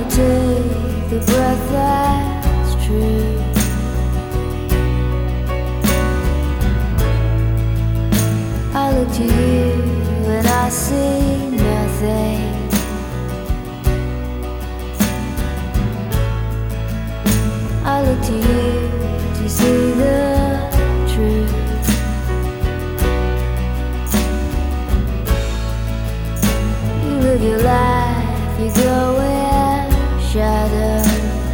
wanna take the breath that's true. I look to you and I see nothing. I look to you to see the truth. You live your life, you go in shadow.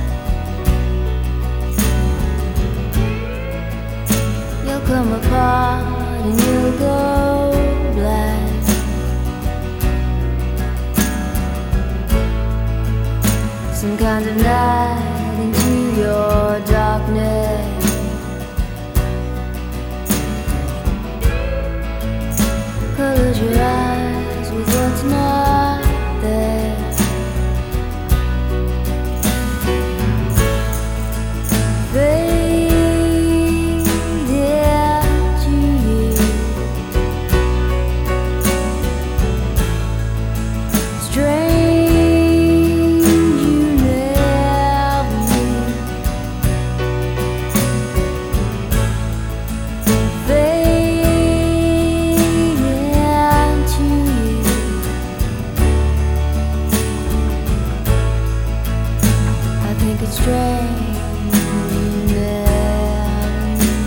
You'll come apart and you'll go black. Some kind of night into your darkness. Colored your eyes with what's not there. Fade into you. Strange you never meet. Fade into you. I think it's strange you never meet.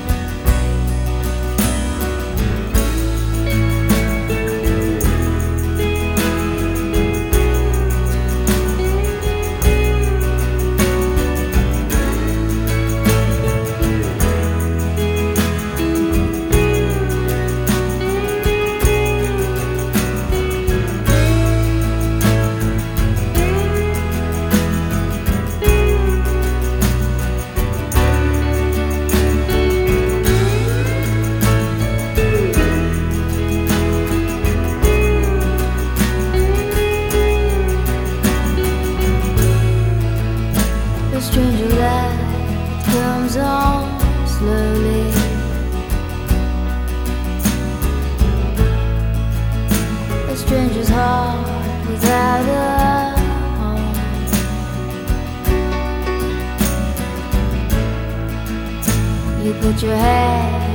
The stranger light comes on slowly. A stranger's heart without a home. You put your head